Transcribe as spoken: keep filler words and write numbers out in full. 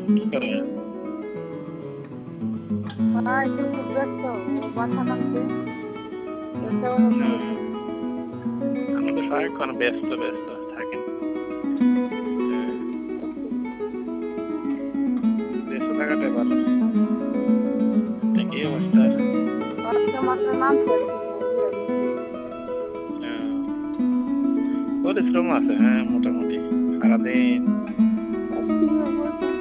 কি করে? হ্যাঁ, একটু খুব ব্যস্ত। ও বাসা নামছে। ব্যস্ত না, হচ্ছে। আপনি তো সারাক্ষণ ব্যস্ত ব্যস্ত থাকেন। হ্যাঁ, ব্যস্ত থাকাটাই ভালো। তা কি অবস্থা? আজকে মাত্র নামছে আর কি, বুঝলেন? আহ, পরিশ্রম আছে, হ্যাঁ, মোটামুটি সারাদিন